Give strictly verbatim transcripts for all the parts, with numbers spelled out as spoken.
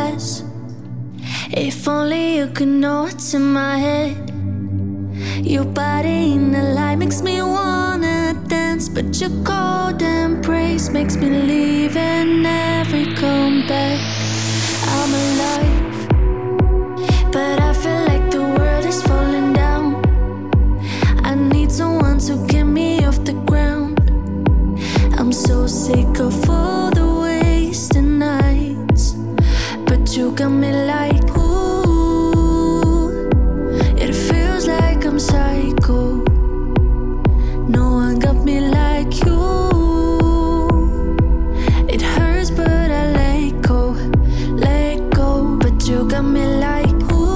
mess. If only you could know what's in my head. Your body in the light makes me wanna dance, but your cold embrace makes me leave and never come back. I'm alive, but I feel like the world is falling down. I need someone to get me off the ground. I'm so sick of all the wasted nights, but you got me like, ooh, it feels like I'm psycho. No one got me like you. It hurts but I let go, let go. But you got me like,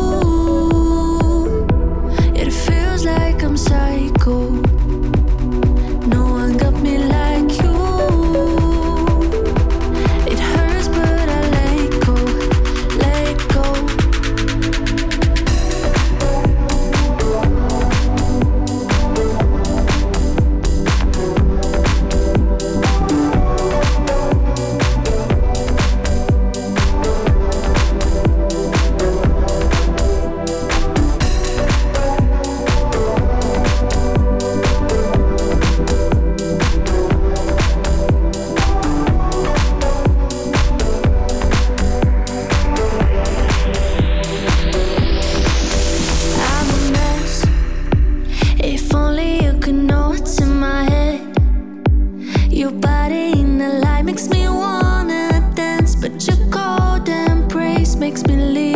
ooh, it feels like I'm psycho. No one got me like you. It hurts but I let go, let go. I'm a mess. If only you could know what's in my head. Your body in the light makes me wanna dance, but your cold embrace makes me leave